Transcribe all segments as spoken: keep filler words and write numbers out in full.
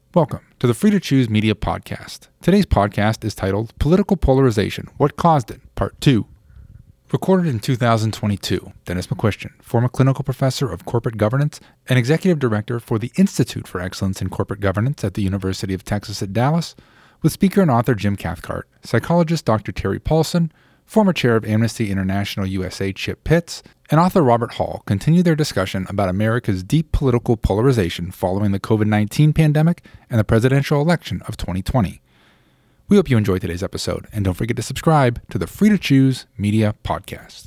Welcome to the Free to Choose Media Podcast. Today's podcast is titled Political Polarization, What Caused It, Part two. Recorded in two thousand twenty-two, Dennis McQuistion, former clinical professor of corporate governance and executive director for the Institute for Excellence in Corporate Governance at the University of Texas at Dallas, with speaker and author Jim Cathcart, psychologist Doctor Terry Paulson, former chair of Amnesty International U S A Chip Pitts, and author Robert Hall continue their discussion about America's deep political polarization following the covid nineteen pandemic and the presidential election of twenty twenty. We hope you enjoyed today's episode, and don't forget to subscribe to the Free to Choose Media Podcast.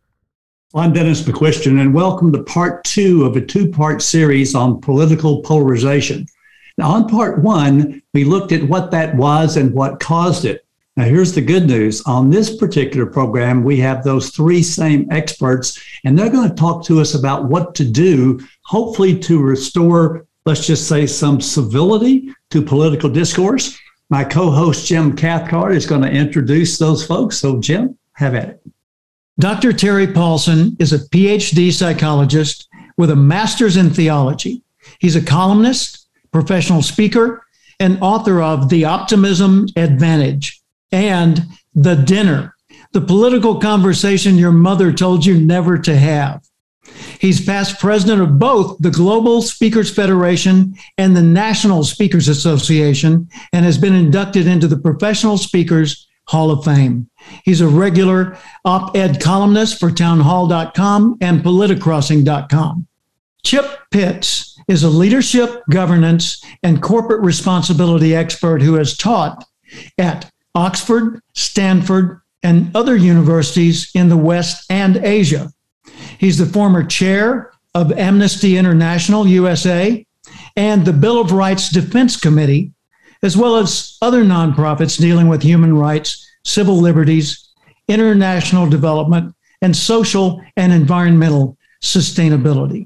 I'm Dennis McQuistion, and welcome to part two of a two-part series on political polarization. Now, on part one, we looked at what that was and what caused it. Now, here's the good news. On this particular program, we have those three same experts, and they're going to talk to us about what to do, hopefully to restore, let's just say, some civility to political discourse. My co-host, Jim Cathcart, is going to introduce those folks. So, Jim, have at it. Doctor Terry Paulson is a P H D psychologist with a master's in theology. He's a columnist, professional speaker, and author of The Optimism Advantage and The Dinner, the political conversation your mother told you never to have. He's past president of both the Global Speakers Federation and the National Speakers Association, and has been inducted into the Professional Speakers Hall of Fame. He's a regular op-ed columnist for townhall dot com and politicrossing dot com. Chip Pitts is a leadership, governance, and corporate responsibility expert who has taught at Oxford, Stanford, and other universities in the West and Asia. He's the former chair of Amnesty International U S A and the Bill of Rights Defense Committee, as well as other nonprofits dealing with human rights, civil liberties, international development, and social and environmental sustainability.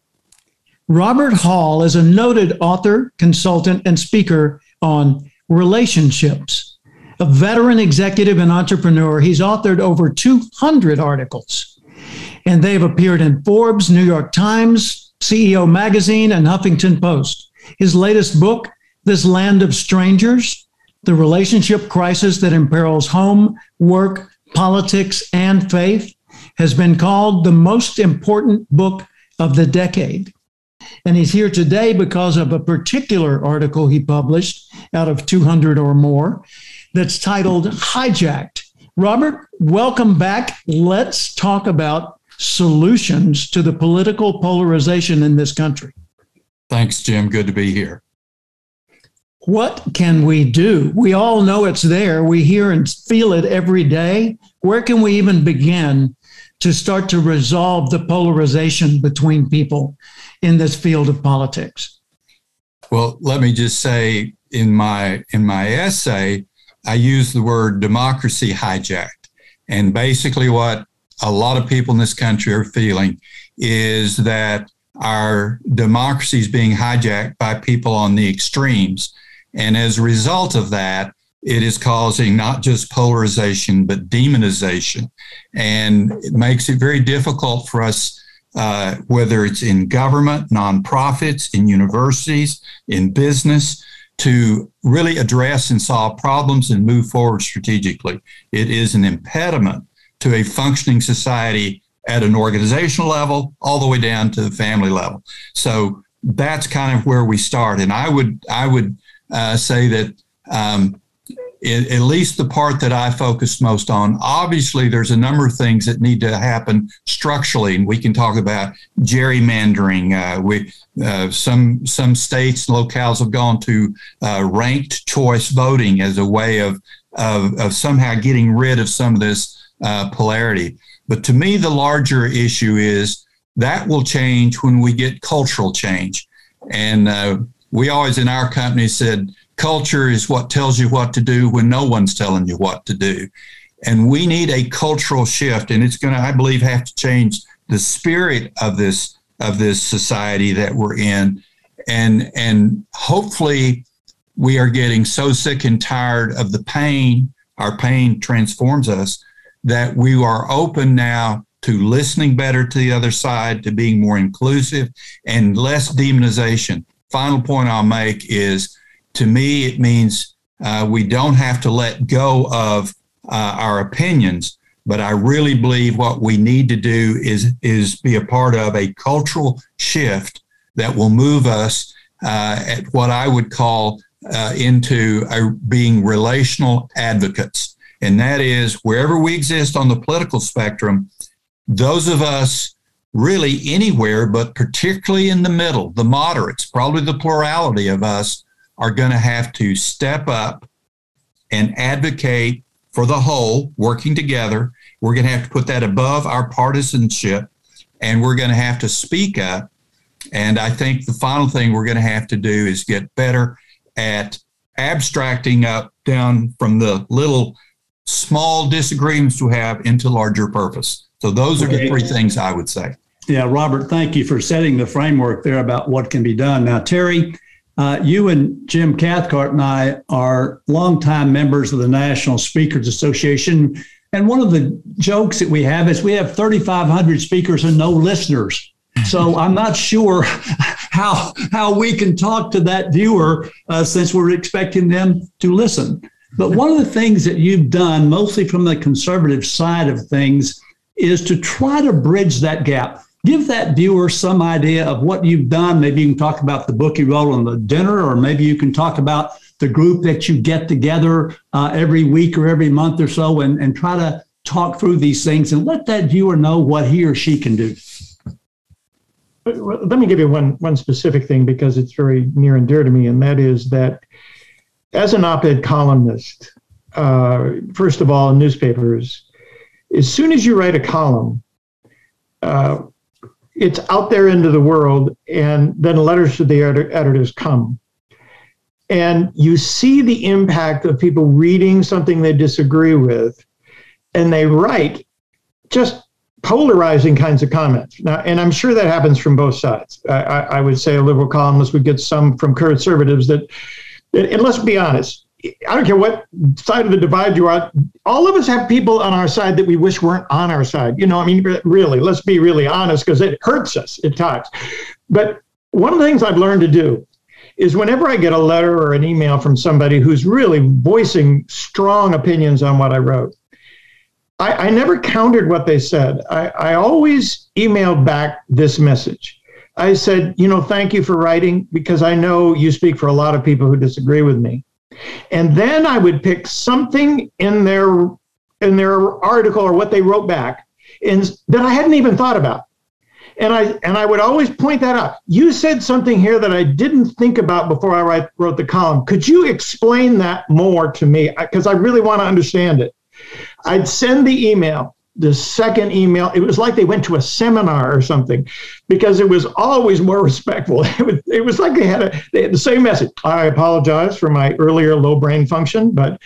Robert Hall is a noted author, consultant, and speaker on relationships. A veteran executive and entrepreneur, he's authored over two hundred articles, and they've appeared in Forbes, New York Times, C E O Magazine, and Huffington Post. His latest book, This Land of Strangers, The Relationship Crisis That Imperils Home, Work, Politics, and Faith, has been called the most important book of the decade. And he's here today because of a particular article he published out of two hundred or more that's titled Hijacked. Robert, welcome back. Let's talk about solutions to the political polarization in this country. Thanks, Jim. Good to be here. What can we do? We all know it's there. We hear and feel it every day. Where can we even begin to start to resolve the polarization between people in this field of politics? Well, let me just say in my in my essay, I use the word democracy hijacked. And basically what a lot of people in this country are feeling is that our democracy is being hijacked by people on the extremes. And as a result of that, it is causing not just polarization, but demonization. And it makes it very difficult for us, uh, whether it's in government, nonprofits, in universities, in business, to really address and solve problems and move forward strategically. It is an impediment to a functioning society at an organizational level, all the way down to the family level. So that's kind of where we start. And I would I would uh, say that um, it, at least the part that I focused most on, obviously there's a number of things that need to happen structurally, and we can talk about gerrymandering. Uh, we uh, some some states and locales have gone to uh, ranked choice voting as a way of, of of somehow getting rid of some of this uh, polarity. But to me, the larger issue is that will change when we get cultural change. And uh, we always in our company said, culture is what tells you what to do when no one's telling you what to do. And we need a cultural shift, and it's going to, I believe, have to change the spirit of this of this society that we're in. And, and hopefully we are getting so sick and tired of the pain, our pain transforms us, that we are open now to listening better to the other side, to being more inclusive and less demonization. Final point I'll make is to me, it means uh, we don't have to let go of uh, our opinions. But I really believe what we need to do is, is be a part of a cultural shift that will move us uh, at what I would call uh, into a, being relational advocates. And that is, wherever we exist on the political spectrum, those of us really anywhere, but particularly in the middle, the moderates, probably the plurality of us, are going to have to step up and advocate for the whole, working together. We're going to have to put that above our partisanship, and we're going to have to speak up. And I think the final thing we're going to have to do is get better at abstracting up down from the little small disagreements we have into larger purpose. So those are the three things I would say. Yeah, Robert, thank you for setting the framework there about what can be done. Now, Terry, Uh, you and Jim Cathcart and I are longtime members of the National Speakers Association. And one of the jokes that we have is we have thirty-five hundred speakers and no listeners. So I'm not sure how how we can talk to that viewer uh, since we're expecting them to listen. But one of the things that you've done, mostly from the conservative side of things, is to try to bridge that gap. Give that viewer some idea of what you've done. Maybe you can talk about the book you wrote on the dinner, or maybe you can talk about the group that you get together uh, every week or every month or so and, and try to talk through these things and let that viewer know what he or she can do. Let me give you one, one specific thing because it's very near and dear to me, and that is that as an op-ed columnist, uh, first of all, in newspapers, as soon as you write a column, uh, it's out there into the world, and then letters to the ed- editors come. And you see the impact of people reading something they disagree with, and they write just polarizing kinds of comments. Now, and I'm sure that happens from both sides. I, I, I would say a liberal columnist would get some from conservatives that, and let's be honest, I don't care what side of the divide you are, all of us have people on our side that we wish weren't on our side. You know, I mean, really, let's be really honest, because it hurts us at times. But one of the things I've learned to do is whenever I get a letter or an email from somebody who's really voicing strong opinions on what I wrote, I, I never countered what they said. I, I always emailed back this message. I said, you know, thank you for writing, because I know you speak for a lot of people who disagree with me. And then I would pick something in their in their article or what they wrote back in, that I hadn't even thought about. And I and I would always point that out. You said something here that I didn't think about before I write, wrote the column. Could you explain that more to me? Because I really want to understand it. I'd send the email. The second email, it was like they went to a seminar or something, because it was always more respectful. It was, it was like they had, a, they had the same message. I apologize for my earlier low brain function, but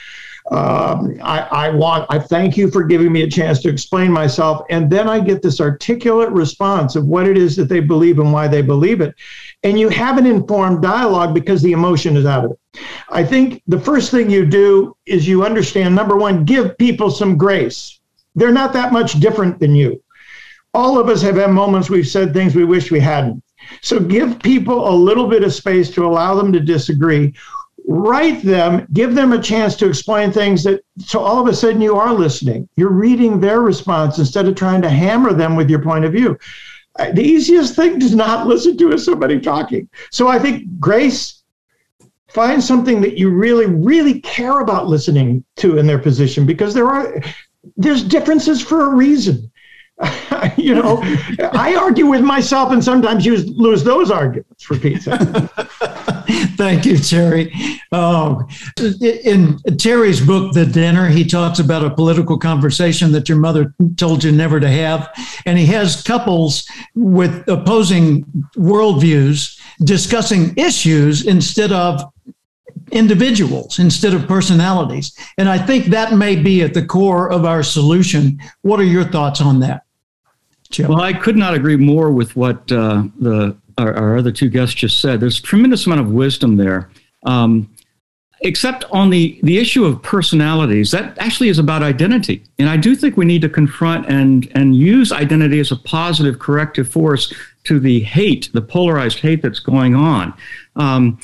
um, I, I want, I thank you for giving me a chance to explain myself. And then I get this articulate response of what it is that they believe and why they believe it. And you have an informed dialogue because the emotion is out of it. I think the first thing you do is you understand, number one, give people some grace. They're not that much different than you. All of us have had moments we've said things we wish we hadn't. So give people a little bit of space to allow them to disagree. Write them, give them a chance to explain things that, so all of a sudden you are listening. You're reading their response instead of trying to hammer them with your point of view. The easiest thing is not listen to is somebody talking. So I think grace, find something that you really, really care about listening to in their position, because there are, there's differences for a reason. You know, I argue with myself and sometimes you lose those arguments, for Pete's sake. Thank you, Terry. Um, in Terry's book, The Dinner, he talks about a political conversation that your mother told you never to have. And he has couples with opposing worldviews discussing issues instead of individuals, instead of personalities. And I think that may be at the core of our solution. What are your thoughts on that, Chip? Well, I could not agree more with what uh, the our, our other two guests just said. There's a tremendous amount of wisdom there. Um, except on the, the issue of personalities, that actually is about identity. And I do think we need to confront and, and use identity as a positive corrective force to the hate, the polarized hate that's going on. Um,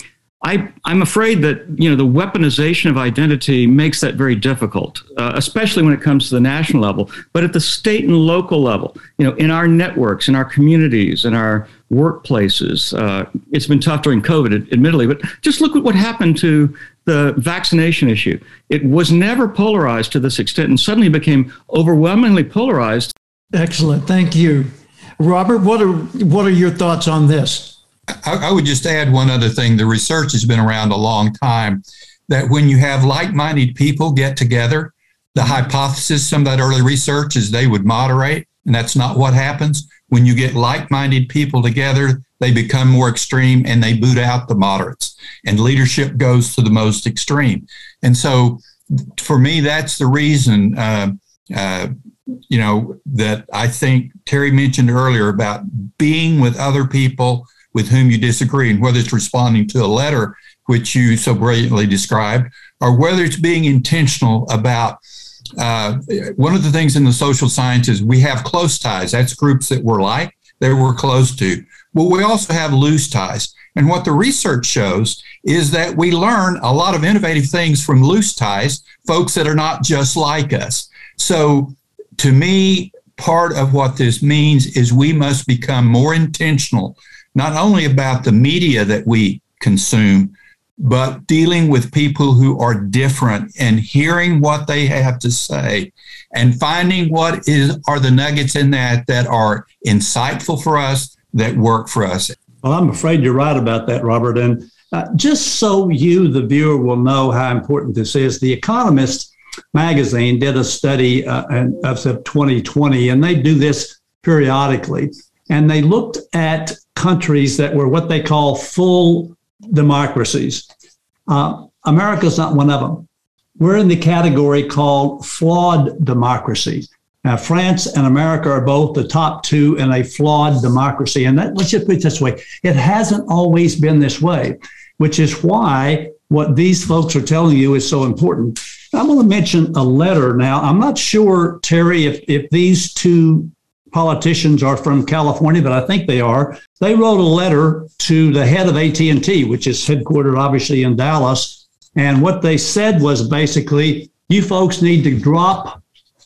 I, I'm afraid that, you know, the weaponization of identity makes that very difficult, uh, especially when it comes to the national level. But at the state and local level, you know, in our networks, in our communities, in our workplaces, uh, it's been tough during COVID, admittedly, but just look at what happened to the vaccination issue. It was never polarized to this extent and suddenly became overwhelmingly polarized. Excellent. Thank you. Robert, what are what are your thoughts on this? I, I would just add one other thing. The research has been around a long time that when you have like-minded people get together, the hypothesis, some of that early research is they would moderate, and that's not what happens. When you get like-minded people together, they become more extreme and they boot out the moderates, and leadership goes to the most extreme. And so for me, that's the reason, uh, uh, you know, that I think Terry mentioned earlier about being with other people with whom you disagree, and whether it's responding to a letter, which you so brilliantly described, or whether it's being intentional about, uh, one of the things in the social sciences, we have close ties. That's groups that we're like, that we're close to. Well, we also have loose ties. And what the research shows is that we learn a lot of innovative things from loose ties, folks that are not just like us. So to me, part of what this means is we must become more intentional, not only about the media that we consume, but dealing with people who are different and hearing what they have to say and finding what is are the nuggets in that that are insightful for us, that work for us. Well, I'm afraid you're right about that, Robert. And uh, just so you, the viewer, will know how important this is, The Economist magazine did a study uh, of twenty twenty, and they do this periodically. And they looked at countries that were what they call full democracies. Uh, America's not one of them. We're in the category called flawed democracies. Now, France and America are both the top two in a flawed democracy. And that, let's just put it this way, it hasn't always been this way, which is why what these folks are telling you is so important. I'm going to mention a letter now. I'm not sure, Terry, if, if these two politicians are from California, but I think they are. They wrote a letter to the head of A T and T, which is headquartered obviously in Dallas. And what they said was basically, you folks need to drop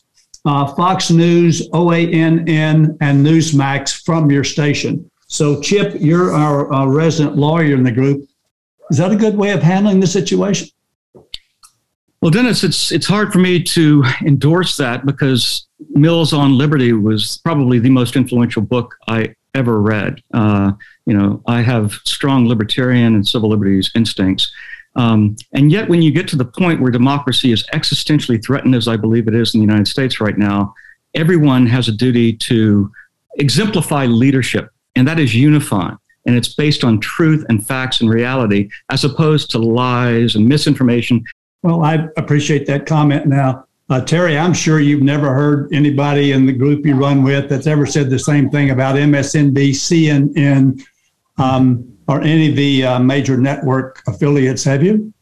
uh, Fox News, O A N N, and Newsmax from your station. So, Chip, you're our uh, resident lawyer in the group. Is that a good way of handling the situation? Well, Dennis, it's it's hard for me to endorse that because Mills on Liberty was probably the most influential book I ever read. Uh, you know, I have strong libertarian and civil liberties instincts. Um, and yet when you get to the point where democracy is existentially threatened, as I believe it is in the United States right now, everyone has a duty to exemplify leadership, and that is unifying. And it's based on truth and facts and reality, as opposed to lies and misinformation. Well, I appreciate that comment. Now, uh, Terry, I'm sure you've never heard anybody in the group you run with that's ever said the same thing about M S N B C, and, and um, or any of the uh, major network affiliates, have you?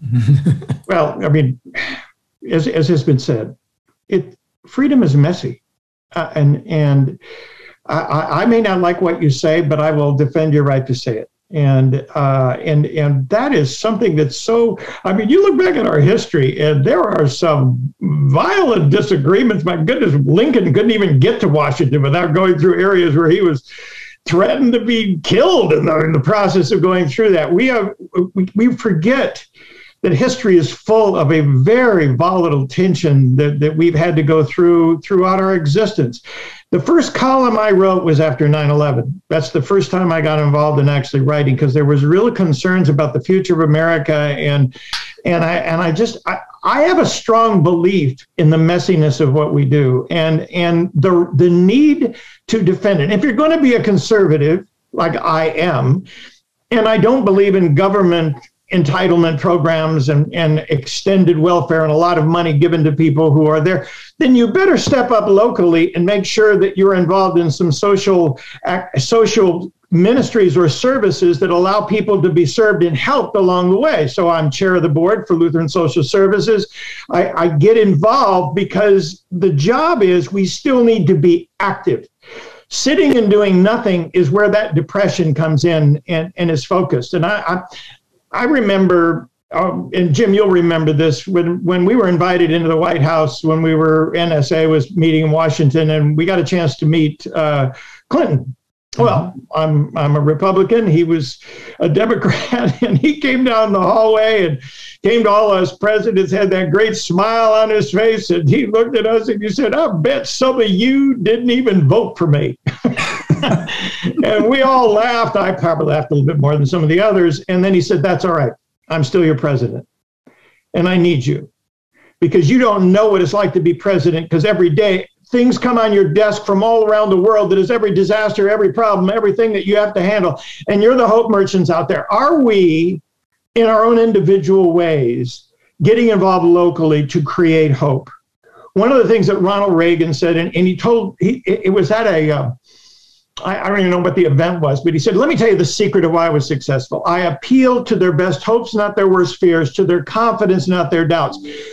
Well, I mean, as, as has been said, it freedom is messy. Uh, and and I, I may not like what you say, but I will defend your right to say it. And uh, and and that is something that's so, I mean, you look back at our history and there are some violent disagreements. My goodness, Lincoln couldn't even get to Washington without going through areas where he was threatened to be killed in the, in the process of going through that. We have we, we forget that history is full of a very volatile tension that, that we've had to go through throughout our existence. The first column I wrote was after nine eleven. That's the first time I got involved in actually writing, because there was real concerns about the future of America. And and I and I just I, I have a strong belief in the messiness of what we do and and the the need to defend it. If you're going to be a conservative, like I am, and I don't believe in government entitlement programs and, and extended welfare and a lot of money given to people who are there, then you better step up locally and make sure that you're involved in some social social ministries or services that allow people to be served and helped along the way. So I'm chair of the board for Lutheran Social Services. I, I get involved because the job is we still need to be active. Sitting and doing nothing is where that depression comes in and, and is focused. And I, I I remember, um, and Jim, you'll remember this, when, when we were invited into the White House, when we were, N S A was meeting in Washington, and we got a chance to meet uh, Clinton. Well, I'm I'm a Republican. He was a Democrat, and he came down the hallway and came to all us presidents, had that great smile on his face, and he looked at us and he said, "I bet some of you didn't even vote for me." And we all laughed. I probably laughed a little bit more than some of the others. And then he said, "That's all right. I'm still your president, and I need you, because you don't know what it's like to be president, because every day things come on your desk from all around the world. That is every disaster, every problem, everything that you have to handle. And you're the hope merchants out there." Are we, in our own individual ways, getting involved locally to create hope? One of the things that Ronald Reagan said, and, and he told, he, it was at a, uh, I, I don't even know what the event was, but he said, "Let me tell you the secret of why I was successful. I appealed to their best hopes, not their worst fears, to their confidence, not their doubts."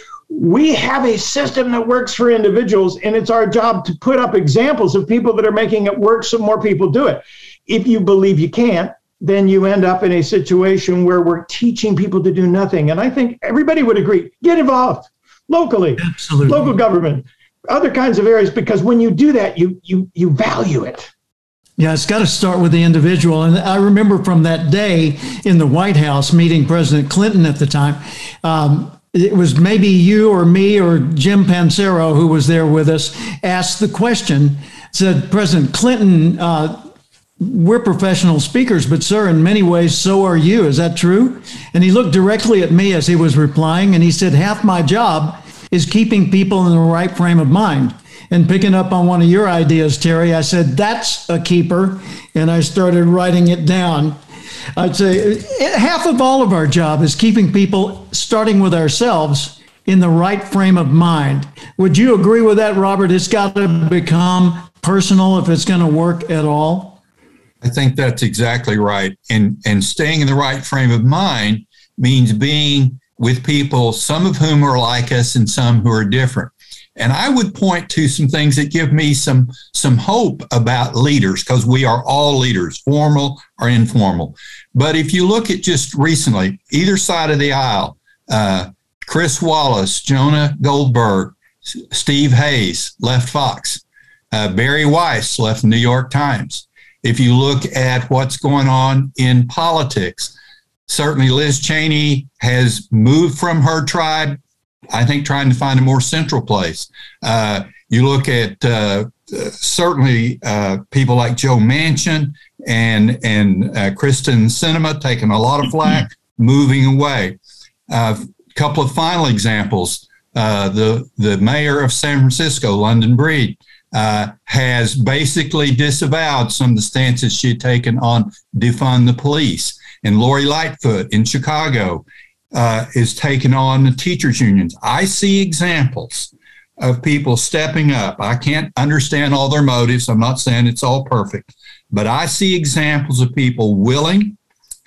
We have a system that works for individuals, and it's our job to put up examples of people that are making it work so more people do it. If you believe you can't, then you end up in a situation where we're teaching people to do nothing. And I think everybody would agree, get involved locally, Absolutely. Local government, other kinds of areas, because when you do that, you you you value it. Yeah, it's got to start with the individual. And I remember from that day in the White House meeting President Clinton at the time, um, it was maybe you or me or Jim Pancero, who was there with us, asked the question, said, "President Clinton, uh, we're professional speakers, but sir, in many ways, so are you. Is that true?" And he looked directly at me as he was replying, and he said, "Half my job is keeping people in the right frame of mind." And picking up on one of your ideas, Terry, I said, "That's a keeper." And I started writing it down. I'd say half of all of our job is keeping people, starting with ourselves, in the right frame of mind. Would you agree with that, Robert? It's got to become personal if it's going to work at all. I think that's exactly right. And, and staying in the right frame of mind means being with people, some of whom are like us and some who are different. And I would point to some things that give me some, some hope about leaders, because we are all leaders, formal or informal. But if you look at just recently, either side of the aisle, uh, Chris Wallace, Jonah Goldberg, S- Steve Hayes left Fox, uh, Barry Weiss left New York Times. If you look at what's going on in politics, certainly Liz Cheney has moved from her tribe, I think, trying to find a more central place. Uh, you look at uh, uh, certainly uh, people like Joe Manchin and and uh, Kristen Sinema taking a lot of flack, moving away. A uh, couple of final examples: uh, the the mayor of San Francisco, London Breed, uh, has basically disavowed some of the stances she had taken on defund the police, and Lori Lightfoot in Chicago Uh, is taking on the teachers' unions. I see examples of people stepping up. I can't understand all their motives. I'm not saying it's all perfect, but I see examples of people willing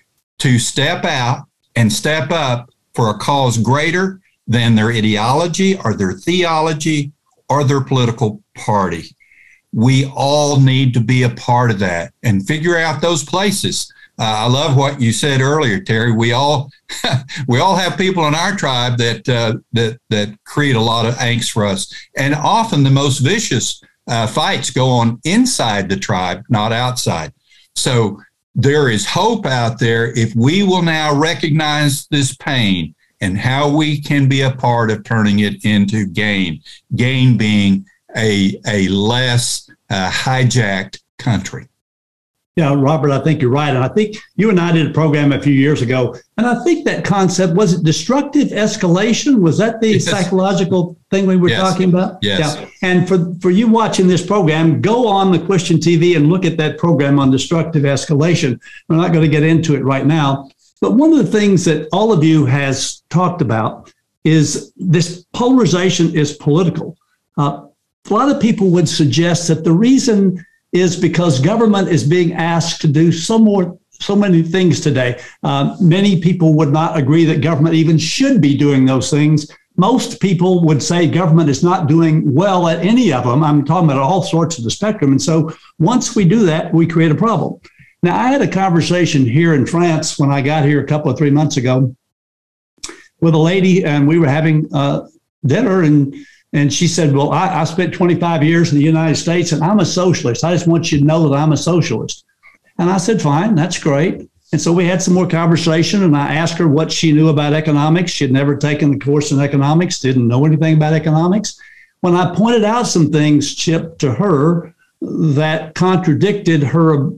to step out and step up for a cause greater than their ideology or their theology or their political party. We all need to be a part of that and figure out those places. Uh, I love what you said earlier, Terry. We all we all have people in our tribe that uh, that that create a lot of angst for us, and often the most vicious uh, fights go on inside the tribe, not outside. So there is hope out there if we will now recognize this pain and how we can be a part of turning it into gain. Gain being a a less uh, hijacked country. Yeah, Robert, I think you're right. And I think you and I did a program a few years ago. And I think that concept, was it destructive escalation? Was that the yes. psychological thing we were yes. talking about? Yes. Yeah. And for, for you watching this program, go on the Christian T V and look at that program on destructive escalation. We're not going to get into it right now. But one of the things that all of you has talked about is this polarization is political. Uh, a lot of people would suggest that the reason is because government is being asked to do so more, so many things today. Uh, many people would not agree that government even should be doing those things. Most people would say government is not doing well at any of them. I'm talking about all sorts of the spectrum. And so once we do that, we create a problem. Now, I had a conversation here in France when I got here a couple of three months ago with a lady, and we were having uh, dinner, and and she said, well, I, I spent twenty-five years in the United States, and I'm a socialist. I just want you to know that I'm a socialist. And I said, fine, that's great. And so we had some more conversation, and I asked her what she knew about economics. She had never taken the course in economics, didn't know anything about economics. When I pointed out some things, Chip, to her that contradicted her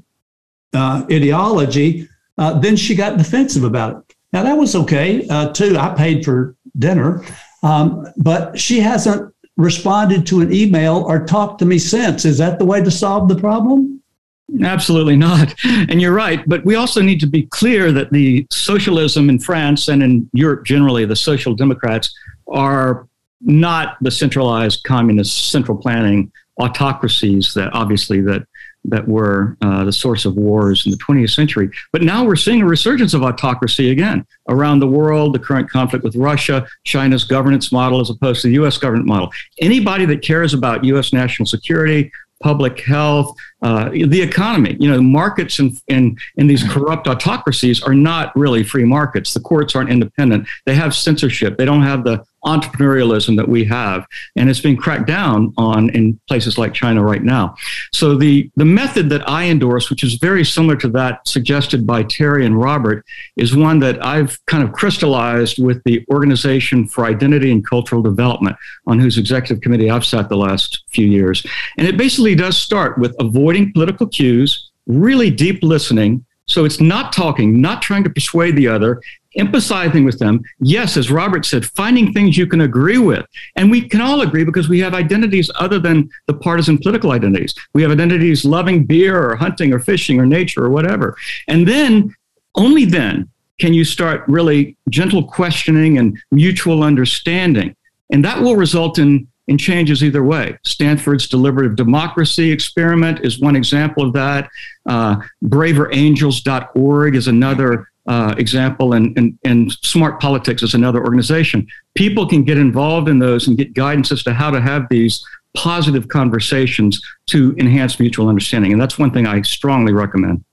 uh, ideology, uh, then she got defensive about it. Now, that was okay, uh, too. I paid for dinner, um, but she hasn't responded to an email or talked to me since. Is that the way to solve the problem? Absolutely not. And you're right. But we also need to be clear that the socialism in France and in Europe generally, the social democrats, are not the centralized communist central planning autocracies that obviously that that were uh, the source of wars in the twentieth century. But now we're seeing a resurgence of autocracy again around the world, the current conflict with Russia, China's governance model as opposed to the U S government model. Anybody that cares about U S national security, public health, uh, the economy, you know, markets in, in, in these corrupt autocracies are not really free markets. The courts aren't independent. They have censorship. They don't have the entrepreneurialism that we have. And it's being cracked down on in places like China right now. So the, the method that I endorse, which is very similar to that suggested by Terry and Robert, is one that I've kind of crystallized with the Organization for Identity and Cultural Development, on whose executive committee I've sat the last few years. And it basically does start with avoiding political cues, really deep listening. So it's not talking, not trying to persuade the other, empathizing with them. Yes, as Robert said, finding things you can agree with. And we can all agree because we have identities other than the partisan political identities. We have identities loving beer or hunting or fishing or nature or whatever. And then, only then, can you start really gentle questioning and mutual understanding. And that will result in in changes either way. Stanford's deliberative democracy experiment is one example of that. Uh, braver angels dot org is another uh, example, and, and, and Smart Politics is another organization. People can get involved in those and get guidance as to how to have these positive conversations to enhance mutual understanding. And that's one thing I strongly recommend.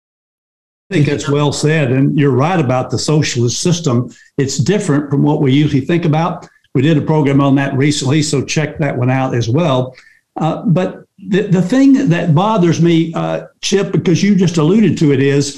I think that's well said. And you're right about the socialist system. It's different from what we usually think about. We did a program on that recently, so check that one out as well. Uh, but the, the thing that bothers me, uh, Chip, because you just alluded to it, is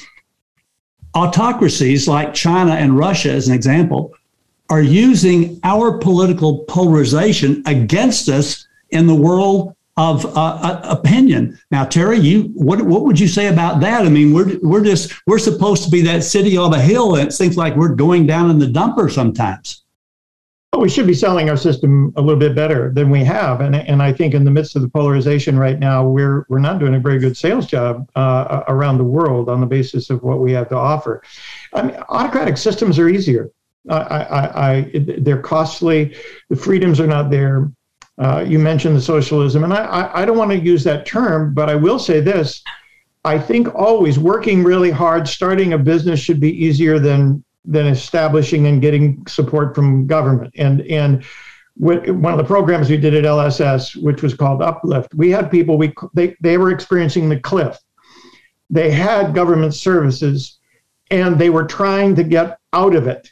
autocracies like China and Russia, as an example, are using our political polarization against us in the world of uh, opinion. Now, Terry, you what what would you say about that? I mean, we're we're just we're supposed to be that city on a hill, and it seems like we're going down in the dumper sometimes. Well, we should be selling our system a little bit better than we have, and and I think in the midst of the polarization right now, we're we're not doing a very good sales job uh, around the world on the basis of what we have to offer. I mean, autocratic systems are easier. I, I, I they're costly. The freedoms are not there. Uh, you mentioned the socialism, and I, I I don't want to use that term, but I will say this: I think always working really hard, starting a business should be easier than. than establishing and getting support from government. And and what, one of the programs we did at L S S, which was called Uplift, we had people, we they, they were experiencing the cliff. They had government services and they were trying to get out of it.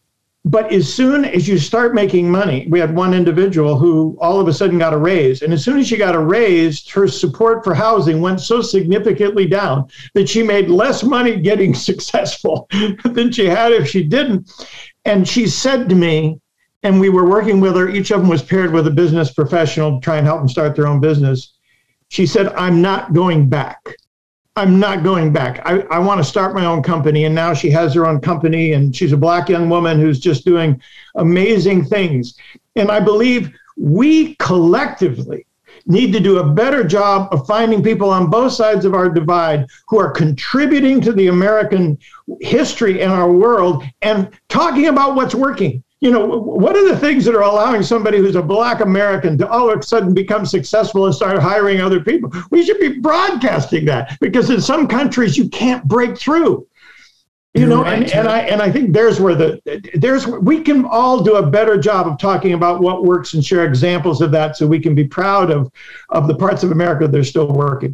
But as soon as you start making money, we had one individual who all of a sudden got a raise. And as soon as she got a raise, her support for housing went so significantly down that she made less money getting successful than she had if she didn't. And she said to me, and we were working with her, each of them was paired with a business professional to try and help them start their own business. She said, I'm not going back. I'm not going back. I, I want to start my own company. And now she has her own company, and she's a Black young woman who's just doing amazing things. And I believe we collectively need to do a better job of finding people on both sides of our divide who are contributing to the American history and our world and talking about what's working. You know, what are the things that are allowing somebody who's a Black American to all of a sudden become successful and start hiring other people? We should be broadcasting that, because in some countries you can't break through. You You're know, right, and, and I and I think there's where the there's we can all do a better job of talking about what works and share examples of that, so we can be proud of of the parts of America that are still working.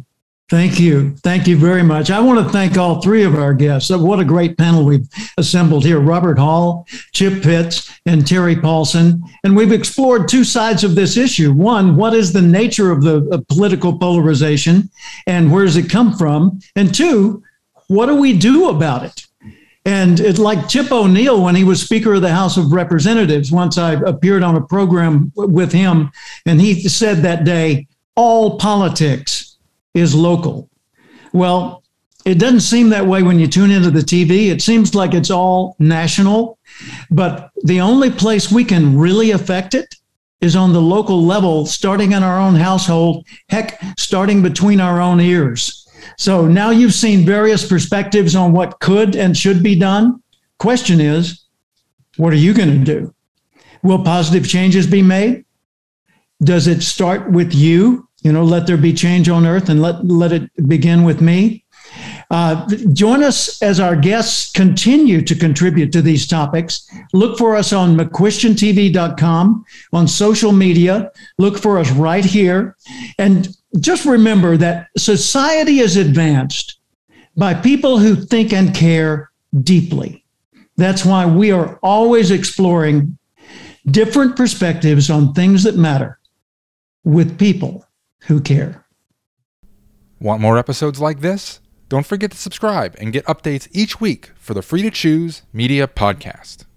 Thank you. Thank you very much. I want to thank all three of our guests. What a great panel we've assembled here. Robert Hall, Chip Pitts, and Terry Paulson. And we've explored two sides of this issue. One, what is the nature of the of political polarization and where does it come from? And two, what do we do about it? And it's like Tip O'Neill, when he was Speaker of the House of Representatives, once I appeared on a program with him, and he said that day, all politics is local. Well, it doesn't seem that way when you tune into the T V. It seems like it's all national, but the only place we can really affect it is on the local level, starting in our own household, heck, starting between our own ears. So now you've seen various perspectives on what could and should be done. Question is, what are you going to do? Will positive changes be made? Does it start with you? You know, let there be change on earth and let, let it begin with me. Uh, join us as our guests continue to contribute to these topics. Look for us on McQuestion T V dot com, on social media. Look for us right here. And just remember that society is advanced by people who think and care deeply. That's why we are always exploring different perspectives on things that matter with people who care. Want more episodes like this? Don't forget to subscribe and get updates each week for the Free to Choose Media Podcast.